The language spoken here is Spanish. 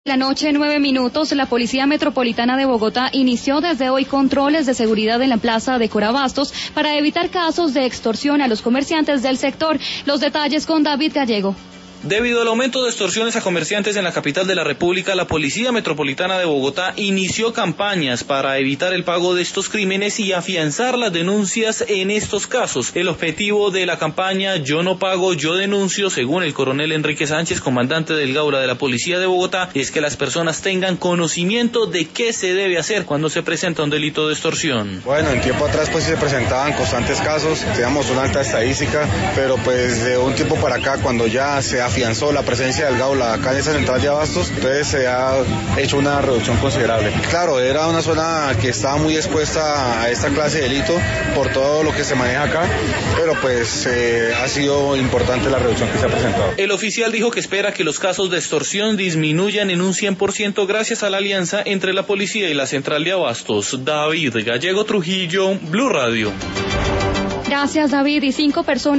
La noche, 9 minutos, la Policía Metropolitana de Bogotá inició desde hoy controles de seguridad en la plaza de Corabastos para evitar casos de extorsión a los comerciantes del sector. Los detalles con David Gallego. Debido al aumento de extorsiones a comerciantes en la capital de la República, la Policía Metropolitana de Bogotá inició campañas para evitar el pago de estos crímenes y afianzar las denuncias en estos casos. El objetivo de la campaña Yo no pago, yo denuncio, según el coronel Enrique Sánchez, comandante del Gaula de la Policía de Bogotá, es que las personas tengan conocimiento de qué se debe hacer cuando se presenta un delito de extorsión. Bueno, en tiempo atrás pues se presentaban constantes casos, teníamos una alta estadística, pero pues de un tiempo para acá, cuando ya se afianzó la presencia del Gaula acá en esa central de abastos, entonces se ha hecho una reducción considerable. Claro, era una zona que estaba muy expuesta a esta clase de delito por todo lo que se maneja acá, pero pues ha sido importante la reducción que se ha presentado. El oficial dijo que espera que los casos de extorsión disminuyan en un 100% gracias a la alianza entre la policía y la central de abastos. David Gallego Trujillo, Blue Radio. Gracias, David. Y 5 personas